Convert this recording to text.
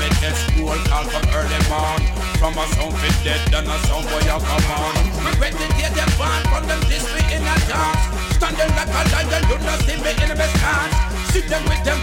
the test school call from early morn. From a sound fit dead and a sound boy a come on. We ready to get them born from them this we in a dance. Standing like a lion, do not see me in the best chance. See them with them